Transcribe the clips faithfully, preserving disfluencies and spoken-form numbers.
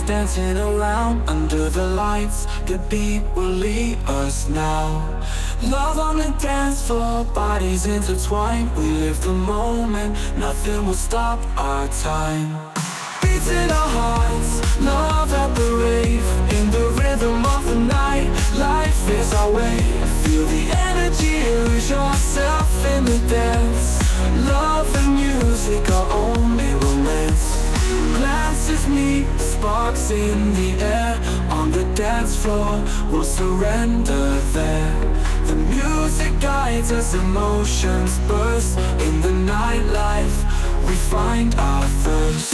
dancing around under the lights. The beat will lead us now. Love on the dance floor, bodies intertwined. We live the moment, nothing will stop our time. Beats in our hearts, love at the rave. In the rhythm of the night, life is our way. Feel the energy, lose yourself in the dance. Love and music are only romance. Glances meet, sparks in the air. On the dance floor, we'll surrender there. The music guides us, emotions burst. In the nightlife, we find our thirst.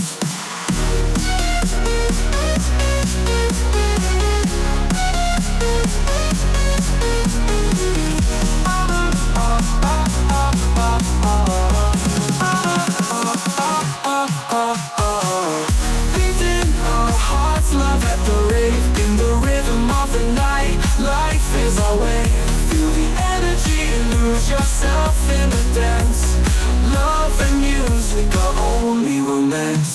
Yourself in the dance. Love and music are only romance.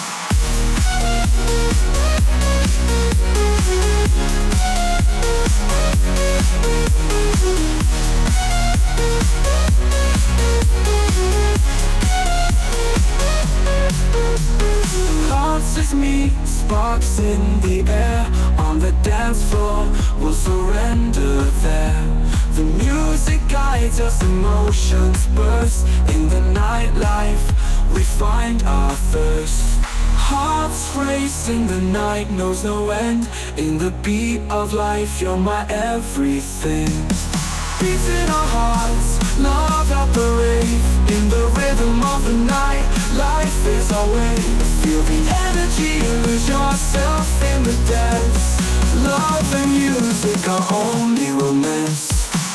Hearts meet, sparks in the air. On the dance floor, we'll surrender there. The music guides us, emotions burst. In the nightlife, we find our thirst. Hearts race in the night, knows no end. In the beat of life, you're my everything. Beats in our hearts, love at the rave. In the rhythm of the night, life is our way. Feel the energy, lose yourself in the dance. Love and music are only romance.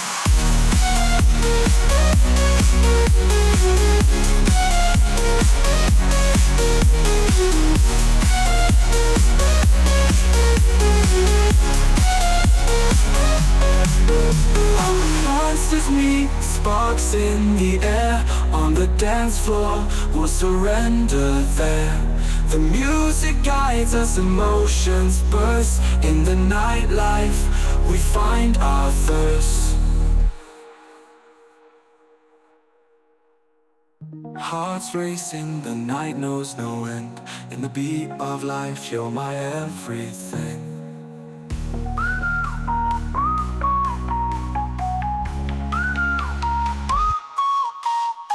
Monsters meet, sparks in the air. On the dance floor, we'll surrender there. The music guides us, emotions burst. In the nightlife, we find our thirst. Hearts racing, the night knows no end. In the beat of life, you're my everything.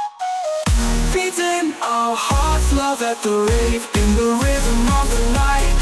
Beats in our hearts, love at the rave. In the rhythm of the night,